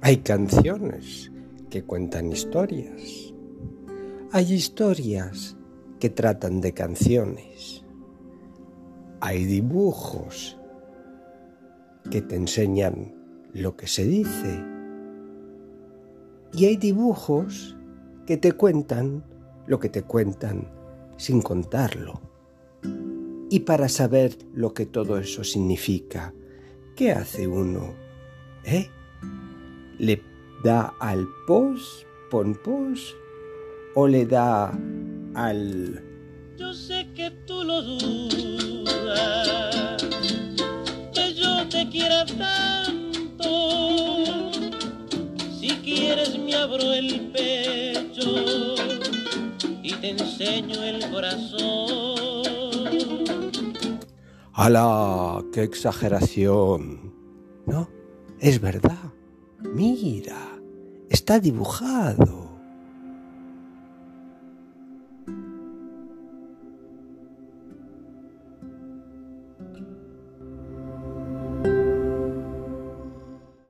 Hay canciones que cuentan historias. Hay historias que tratan de canciones. Hay dibujos que te enseñan lo que se dice. Y hay dibujos que te cuentan lo que te cuentan sin contarlo. Y para saber lo que todo eso significa, ¿qué hace uno? ¿Le da al pon pos? ¿O le da al...? Yo sé que tú lo dudas, que yo te quiera tanto. Si quieres me abro el pecho y te enseño el corazón. ¡Hala! ¡Qué exageración! No, es verdad. Mira, está dibujado.